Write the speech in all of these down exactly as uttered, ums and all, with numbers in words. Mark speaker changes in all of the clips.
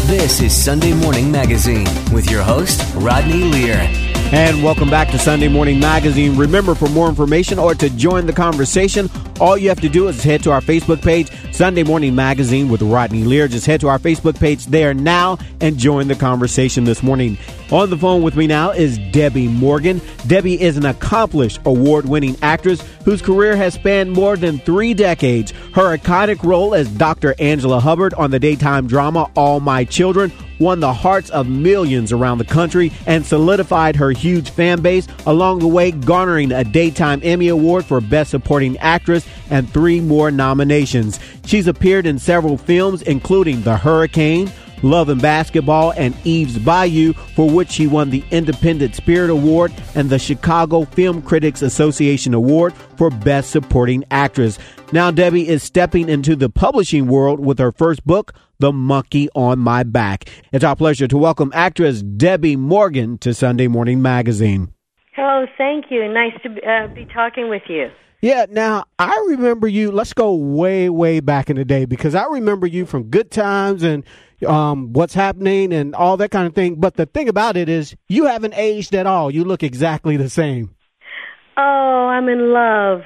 Speaker 1: This is Sunday Morning Magazine with your host, Rodney Lear.
Speaker 2: And welcome back to Sunday Morning Magazine. Remember, for more information or to join the conversation, all you have to do is head to our Facebook page, Sunday Morning Magazine with Rodney Lear. Just head to our Facebook page there now and join the conversation this morning. On the phone with me now is Debbie Morgan. Debbie is an accomplished award-winning actress whose career has spanned more than three decades. Her iconic role as Doctor Angela Hubbard on the daytime drama All My Children won the hearts of millions around the country and solidified her huge fan base, along the way garnering a Daytime Emmy Award for Best Supporting Actress and three more nominations. She's appeared in several films, including The Hurricane, Love and Basketball, and Eve's Bayou, for which she won the Independent Spirit Award and the Chicago Film Critics Association Award for Best Supporting Actress. Now Debbie is stepping into the publishing world with her first book, The Monkey on My Back. It's our pleasure to welcome actress Debbie Morgan to Sunday Morning Magazine.
Speaker 3: Hello, thank you. Nice to uh, be talking with you.
Speaker 2: Yeah, now, I remember you, let's go way, way back in the day, because I remember you from Good Times and um, What's Happening and all that kind of thing. But the thing about it is you haven't aged at all. You look exactly the same.
Speaker 3: Oh, I'm in love.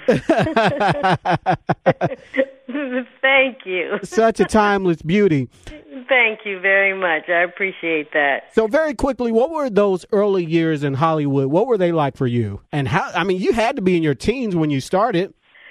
Speaker 3: Thank you.
Speaker 2: Such a timeless beauty.
Speaker 3: Thank you very much. I appreciate that.
Speaker 2: So very quickly, what were those early years in Hollywood? What were they like for you? And how, I mean, you had to be in your teens when you started.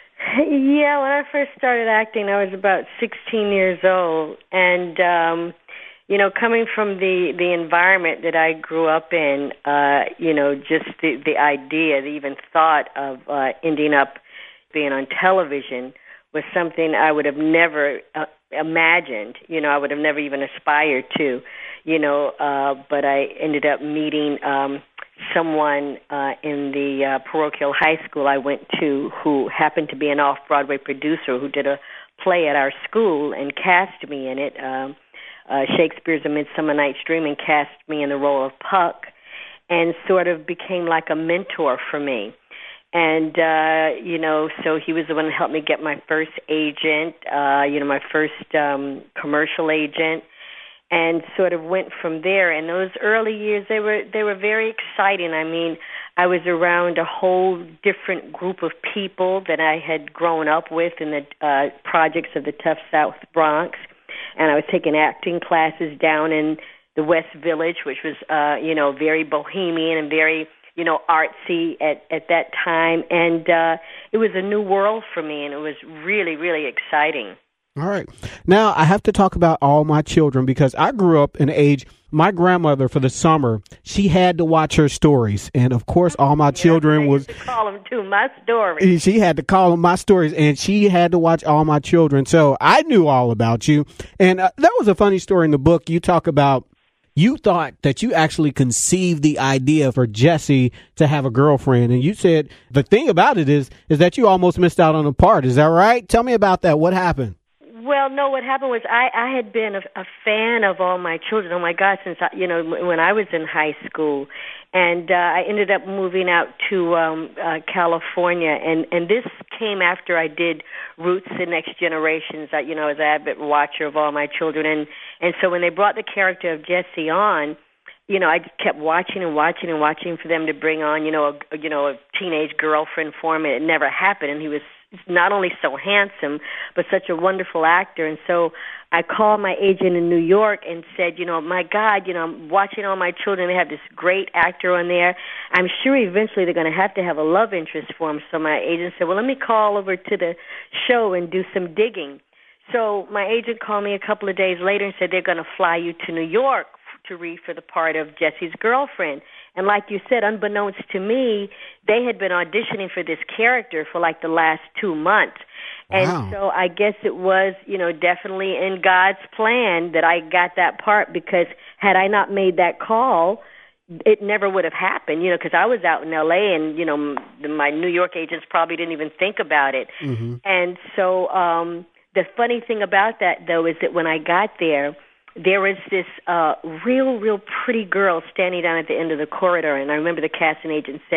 Speaker 3: Yeah, when I first started acting, I was about sixteen years old. And, um, you know, coming from the, the environment that I grew up in, uh, you know, just the, the idea, the even thought of uh, ending up being on television was something I would have never uh, imagined. You know, I would have never even aspired to, you know, uh, but I ended up meeting um, someone uh, in the uh, parochial high school I went to who happened to be an off-Broadway producer who did a play at our school and cast me in it. Um, uh, Shakespeare's A Midsummer Night's Dream, and cast me in the role of Puck, and sort of became like a mentor for me. And, uh, you know, so he was the one that helped me get my first agent, uh, you know, my first um, commercial agent, and sort of went from there. And those early years, they were they were very exciting. I mean, I was around a whole different group of people that I had grown up with in the uh, projects of the tough South Bronx. And I was taking acting classes down in the West Village, which was, uh, you know, very bohemian and very, you know, artsy at, at that time. And uh, it was a new world for me, and it was really, really exciting.
Speaker 2: All right. Now, I have to talk about All My Children, because I grew up in an age, my grandmother, for the summer, she had to watch her stories. And, of course, All My
Speaker 3: yeah,
Speaker 2: Children was...
Speaker 3: I used to call them, too, my stories.
Speaker 2: She had to call them my stories, and she had to watch All My Children. So I knew all about you. And uh, that was a funny story in the book. You talk about you thought that you actually conceived the idea for Jesse to have a girlfriend. And you said the thing about it is, is that you almost missed out on a part. Is that right? Tell me about that. What happened?
Speaker 3: Well, no, what happened was I, I had been a, a fan of All My Children, oh my God, since, I, you know, when I was in high school. And uh, I ended up moving out to um, uh, California. And, and this came after I did Roots and Next Generations. I, you know, as an avid watcher of All My Children. And, and so when they brought the character of Jesse on, you know, I just kept watching and watching and watching for them to bring on, you know, a, you know, a teenage girlfriend for him. And it never happened. And he was not only so handsome, but such a wonderful actor. And so I called my agent in New York and said, you know, my God, you know, I'm watching All My Children. They have this great actor on there. I'm sure eventually they're going to have to have a love interest for him. So my agent said, well, let me call over to the show and do some digging. So my agent called me a couple of days later and said they're going to fly you to New York to read for the part of Jesse's girlfriend. And like you said, unbeknownst to me, they had been auditioning for this character for like the last two months. And
Speaker 2: wow.
Speaker 3: So I guess it was, you know, definitely in God's plan that I got that part, because had I not made that call, it never would have happened, you know, because I was out in L A and, you know, my New York agents probably didn't even think about it.
Speaker 2: Mm-hmm.
Speaker 3: And so um, the funny thing about that, though, is that when I got there, there was this uh, real, real pretty girl standing down at the end of the corridor, and I remember the casting agent said,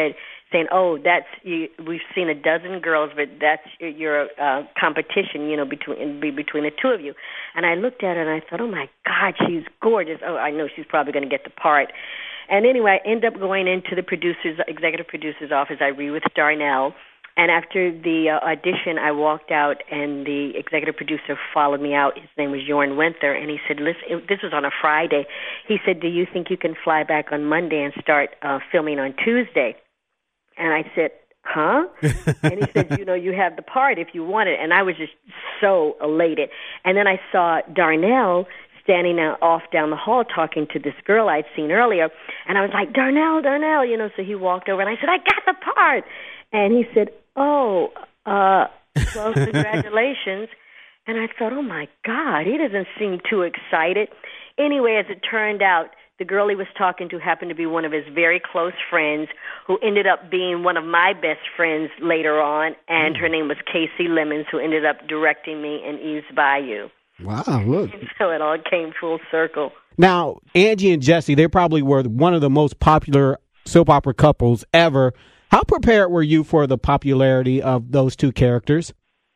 Speaker 3: saying, "Oh, that's you, we've seen a dozen girls, but that's your uh, competition, you know, between be between the two of you." And I looked at her and I thought, "Oh my God, she's gorgeous. Oh, I know she's probably going to get the part." And anyway, I ended up going into the producer's executive producer's office. I read with Darnell. And after the uh, audition, I walked out, and the executive producer followed me out. His name was Jorn Winther, and he said, "Listen, it, this was on a Friday." He said, "Do you think you can fly back on Monday and start uh, filming on Tuesday?" And I said, "Huh?" And he said, "You know, you have the part if you want it." And I was just so elated. And then I saw Darnell standing out off down the hall talking to this girl I'd seen earlier, and I was like, "Darnell, Darnell," you know. So he walked over, and I said, "I got the part." And he said, "Oh, uh, well, congratulations." And I thought, oh, my God, he doesn't seem too excited. Anyway, as it turned out, the girl he was talking to happened to be one of his very close friends who ended up being one of my best friends later on, and mm. her name was Casey Lemons, who ended up directing me in Eve's Bayou.
Speaker 2: Wow, look.
Speaker 3: And so it all came full circle.
Speaker 2: Now, Angie and Jesse, they probably were one of the most popular soap opera couples ever. How prepared were you for the popularity of those two characters?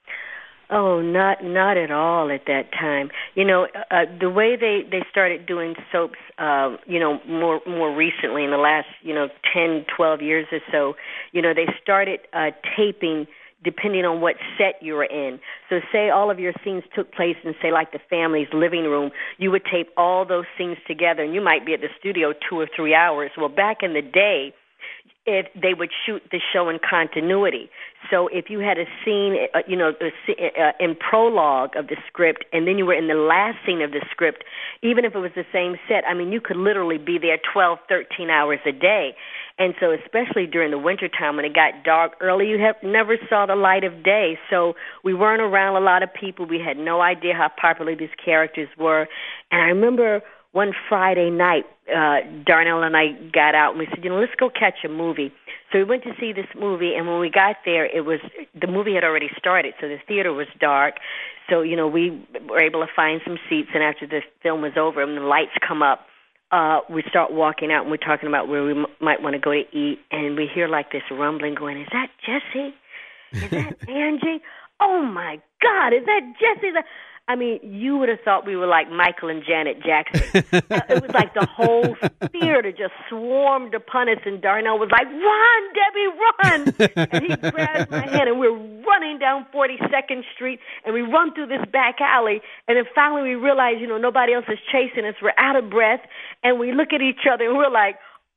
Speaker 3: Oh, not not at all at that time. You know, uh, the way they, they started doing soaps, uh, you know, more more recently in the last, you know, ten, twelve years or so, you know, they started uh, taping depending on what set you were in. So say all of your scenes took place in, say, like the family's living room, you would tape all those scenes together, and you might be at the studio two or three hours. Well, back in the day, if they would shoot the show in continuity. So if you had a scene, uh, you know, uh, in prologue of the script, and then you were in the last scene of the script, even if it was the same set, I mean, you could literally be there twelve, thirteen hours a day. And so especially during the wintertime when it got dark early, you have never saw the light of day. So we weren't around a lot of people. We had no idea how popular these characters were. And I remember one Friday night, uh, Darnell and I got out and we said, you know, let's go catch a movie. So we went to see this movie, and when we got there, it was the movie had already started, so the theater was dark. So, you know, we were able to find some seats, and after the film was over and the lights come up, uh, we start walking out, and we're talking about where we m- might want to go to eat, and we hear like this rumbling going, is that Jesse? Is that Angie? Oh, my God, is that Jesse? I mean, you would have thought we were like Michael and Janet Jackson. uh, it was like the whole theater just swarmed upon us, and Darnell was like, run, Debbie, run! And he grabbed my hand, and we're running down forty-second Street, and we run through this back alley, and then finally we realize, you know, nobody else is chasing us. We're out of breath, and we look at each other, and we're like,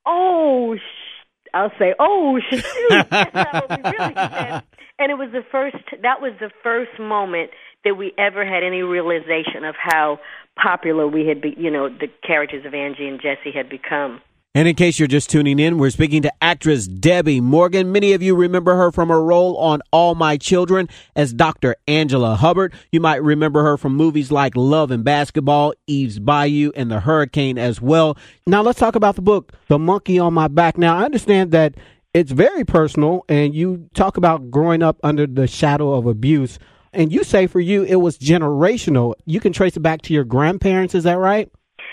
Speaker 3: oh, sh-. I'll say, oh, shoot. That's not what we really said. And it was the first, that was the first moment that we ever had any realization of how popular we had, be, you know, the characters of Angie and Jesse had become.
Speaker 2: And in case you're just tuning in, we're speaking to actress Debbie Morgan. Many of you remember her from her role on All My Children as Doctor Angela Hubbard. You might remember her from movies like Love and Basketball, Eve's Bayou, and The Hurricane as well. Now let's talk about the book, The Monkey on My Back. Now I understand that it's very personal, and you talk about growing up under the shadow of abuse. And you say for you, it was generational. You can trace it back to your grandparents. Is that right?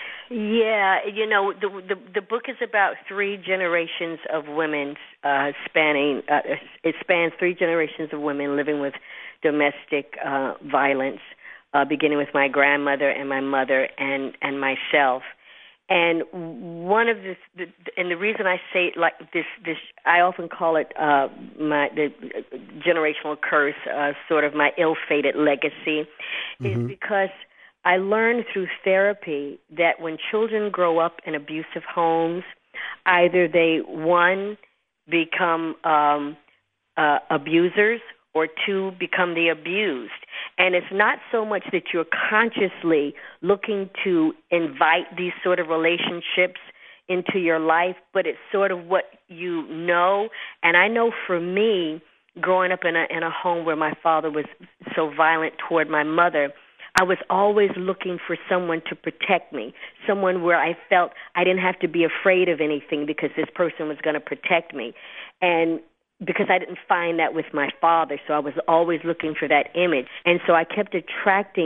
Speaker 3: Yeah. You know, the the, the book is about three generations of women uh, spanning, uh, it spans three generations of women living with domestic uh, violence, uh, beginning with my grandmother and my mother and, and myself. And one of the, the, and the reason I say it like this, this I often call it uh, my the generational curse, uh, sort of my ill-fated legacy, mm-hmm. is because I learned through therapy that when children grow up in abusive homes, either they one become um, uh, abusers, or two, become the abused. And it's not so much that you're consciously looking to invite these sort of relationships into your life, but it's sort of what you know. And I know for me, growing up in a in a home where my father was so violent toward my mother, I was always looking for someone to protect me, someone where I felt I didn't have to be afraid of anything because this person was going to protect me. And because I didn't find that with my father, so I was always looking for that image. And so I kept attracting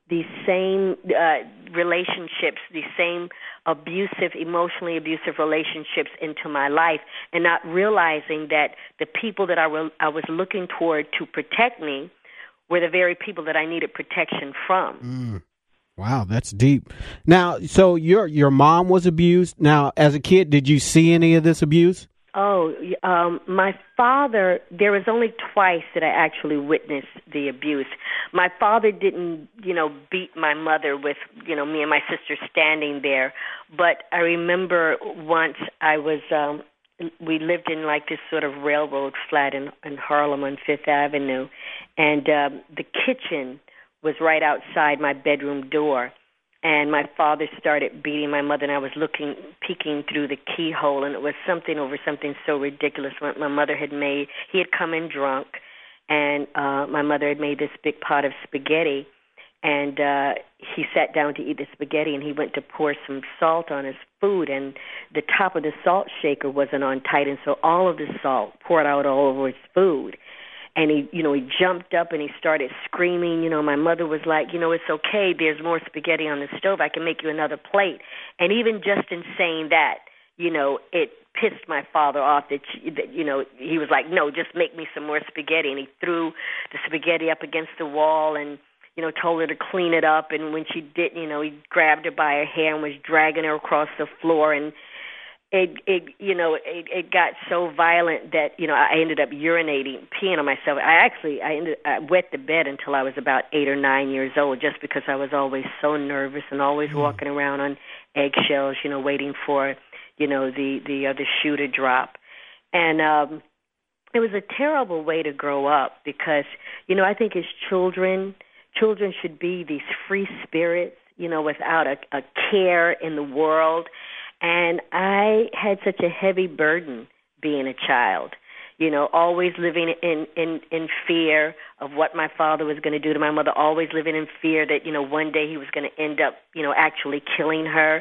Speaker 3: these same uh, relationships, these same abusive, emotionally abusive relationships into my life, and not realizing that the people that I, re- I was looking toward to protect me were the very people that I needed protection from.
Speaker 2: Mm. Wow, that's deep. Now, so your your mom was abused. Now, as a kid, did you see any of this abuse?
Speaker 3: Oh, um, my father, there was only twice that I actually witnessed the abuse. My father didn't, you know, beat my mother with, you know, me and my sister standing there. But I remember once I was, um, we lived in like this sort of railroad flat in, in Harlem on Fifth Avenue. And um, the kitchen was right outside my bedroom door. And my father started beating my mother, and I was looking, peeking through the keyhole, and it was something over something so ridiculous. What my mother had made, he had come in drunk, and uh, my mother had made this big pot of spaghetti, and uh, he sat down to eat the spaghetti, and he went to pour some salt on his food, and the top of the salt shaker wasn't on tight, and so all of the salt poured out all over his food. And he, you know, he jumped up and he started screaming. You know, my mother was like, you know, it's okay. There's more spaghetti on the stove. I can make you another plate. And even just in saying that, you know, it pissed my father off that, that, you know, he was like, no, just make me some more spaghetti. And he threw the spaghetti up against the wall and, you know, told her to clean it up. And when she did, you know, he grabbed her by her hair and was dragging her across the floor. And It, it, you know, it, it got so violent that, you know, I ended up urinating, peeing on myself. I actually, I ended, I wet the bed until I was about eight or nine years old, just because I was always so nervous and always mm. walking around on eggshells, you know, waiting for, you know, the, the other shoe to drop. And um, it was a terrible way to grow up because, you know, I think as children, children should be these free spirits, you know, without a, a care in the world. And I had such a heavy burden being a child, you know, always living in, in, in fear of what my father was going to do to my mother, always living in fear that, you know, one day he was going to end up, you know, actually killing her.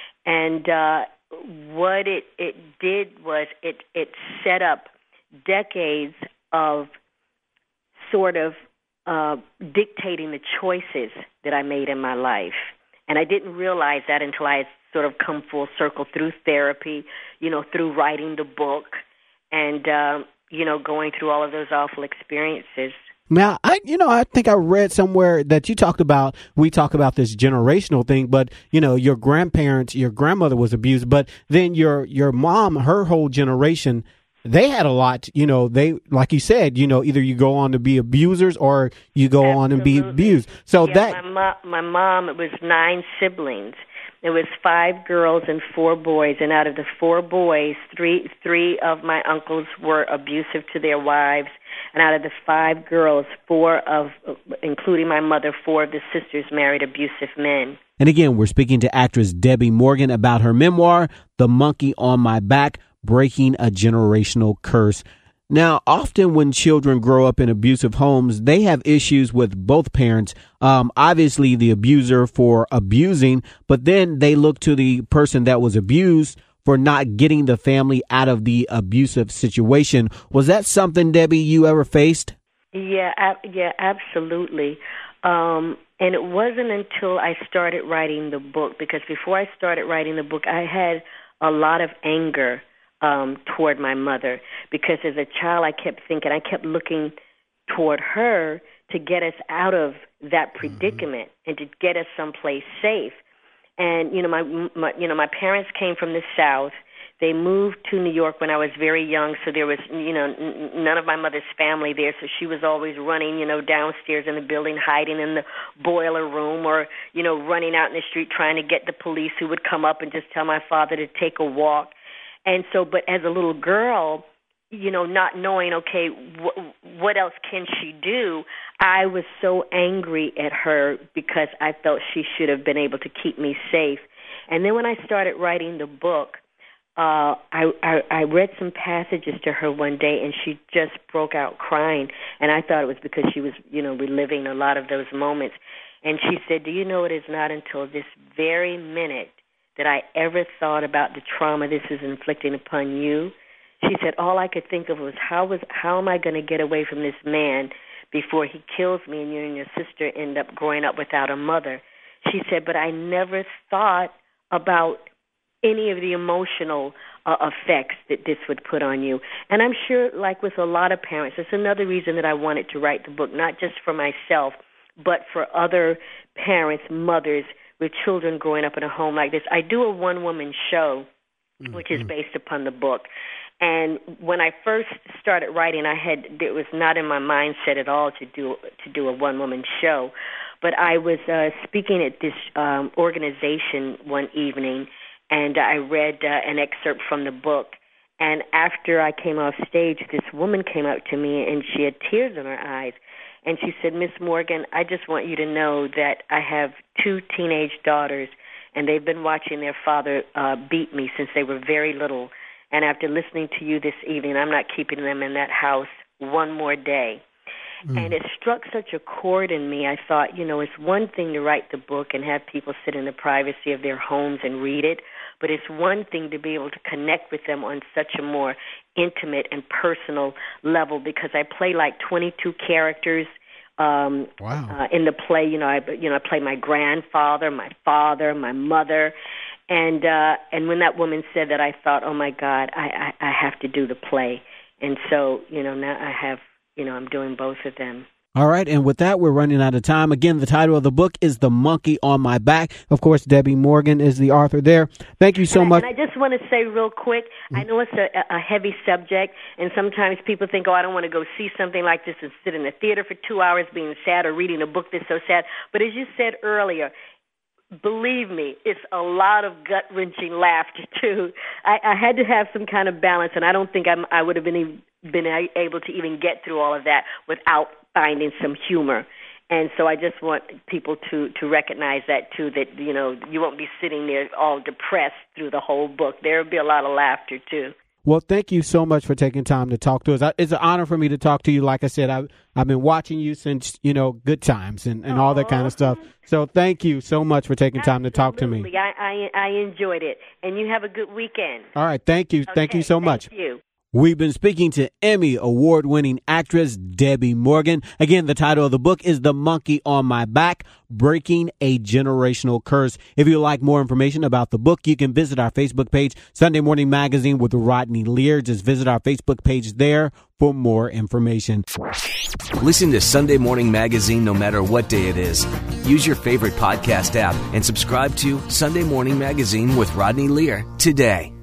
Speaker 3: And uh, what it, it did was it, it set up decades of sort of uh, dictating the choices that I made in my life. And I didn't realize that until I had sort of come full circle through therapy, you know, through writing the book and, um, you know, going through all of those awful experiences.
Speaker 2: Now, I, you know, I think I read somewhere that you talked about, we talk about this generational thing, but, you know, your grandparents, your grandmother was abused, but then your, your mom, her whole generation, they had a lot, you know, they, like you said, you know, either you go on to be abusers or you go
Speaker 3: Absolutely.
Speaker 2: on and be abused. So
Speaker 3: yeah,
Speaker 2: that
Speaker 3: my, mo- my mom, it was nine siblings. It was five girls and four boys, and out of the four boys, three three of my uncles were abusive to their wives, and out of the five girls, four of, including my mother, four of the sisters married abusive men.
Speaker 2: And again, we're speaking to actress Debbie Morgan about her memoir, The Monkey on My Back, Breaking a Generational Curse. Now, often when children grow up in abusive homes, they have issues with both parents. Um, obviously, the abuser for abusing, but then they look to the person that was abused for not getting the family out of the abusive situation. Was that something, Debbie, you ever faced?
Speaker 3: Yeah, ab- yeah, absolutely. Um, and it wasn't until I started writing the book, because before I started writing the book, I had a lot of anger Um, toward my mother, because as a child I kept thinking, I kept looking toward her to get us out of that predicament mm-hmm. and to get us someplace safe. And you know, my, my you know my parents came from the South. They moved to New York when I was very young, so there was you know n- none of my mother's family there. So she was always running, you know, downstairs in the building, hiding in the boiler room, or you know, running out in the street trying to get the police who would come up and just tell my father to take a walk. And so, but as a little girl, you know, not knowing, okay, wh- what else can she do, I was so angry at her because I felt she should have been able to keep me safe. And then when I started writing the book, uh, I, I, I read some passages to her one day, and she just broke out crying. And I thought it was because she was, you know, reliving a lot of those moments. And she said, do you know, it is not until this very minute that I ever thought about the trauma this is inflicting upon you. She said, all I could think of was, how was how am I going to get away from this man? before he kills me and you and your sister end up growing up without a mother. She said, but I never thought about any of the emotional uh, effects that this would put on you. And I'm sure, like with a lot of parents, it's another reason that I wanted to write the book, not just for myself, but for other parents, mothers, with children growing up in a home like this. I do a one-woman show, mm-hmm. which is based upon the book. And when I first started writing, I had it was not in my mindset at all to do to do a one-woman show. But I was uh, speaking at this um, organization one evening, and I read uh, an excerpt from the book. And after I came off stage, this woman came up to me, and she had tears in her eyes. And she said, Miss Morgan, I just want you to know that I have two teenage daughters, and they've been watching their father uh, beat me since they were very little. And after listening to you this evening, I'm not keeping them in that house one more day. Mm. And it struck such a chord in me. I thought, you know, it's one thing to write the book and have people sit in the privacy of their homes and read it, but it's one thing to be able to connect with them on such a more intimate and personal level, because I play like twenty-two characters um,
Speaker 2: wow.
Speaker 3: uh, in the play. You know, I you know I play my grandfather, my father, my mother, and uh, and when that woman said that, I thought, oh my God, I, I, I have to do the play, and so you know now I have you know I'm doing both of them.
Speaker 2: All right, and with that, we're running out of time. Again, the title of the book is The Monkey on My Back. Of course, Debbie Morgan is the author there. Thank you so
Speaker 3: and I,
Speaker 2: much.
Speaker 3: And I just want to say real quick, mm-hmm. I know it's a, a heavy subject, and sometimes people think, oh, I don't want to go see something like this and sit in the theater for two hours being sad or reading a book that's so sad. But as you said earlier, believe me, it's a lot of gut-wrenching laughter, too. I, I had to have some kind of balance, and I don't think I'm, I would have been, been able to even get through all of that without finding some humor. And so I just want people to, to recognize that, too, that, you know, you won't be sitting there all depressed through the whole book. There will be a lot of laughter, too.
Speaker 2: Well, thank you so much for taking time to talk to us. It's an honor for me to talk to you. Like I said, I've, I've been watching you since, you know, Good Times and, and all that kind of stuff. So thank you so much for taking time
Speaker 3: Absolutely.
Speaker 2: to talk to me.
Speaker 3: I, I, I enjoyed it. And you have a good weekend.
Speaker 2: All right. Thank you.
Speaker 3: Okay,
Speaker 2: thank you so much.
Speaker 3: Thank you.
Speaker 2: We've been speaking to Emmy award-winning actress Debbie Morgan. Again, the title of the book is The Monkey on My Back, Breaking a Generational Curse. If you'd like more information about the book, you can visit our Facebook page, Sunday Morning Magazine with Rodney Lear. Just visit our Facebook page there for more information.
Speaker 1: Listen to Sunday Morning Magazine no matter what day it is. Use your favorite podcast app and subscribe to Sunday Morning Magazine with Rodney Lear today.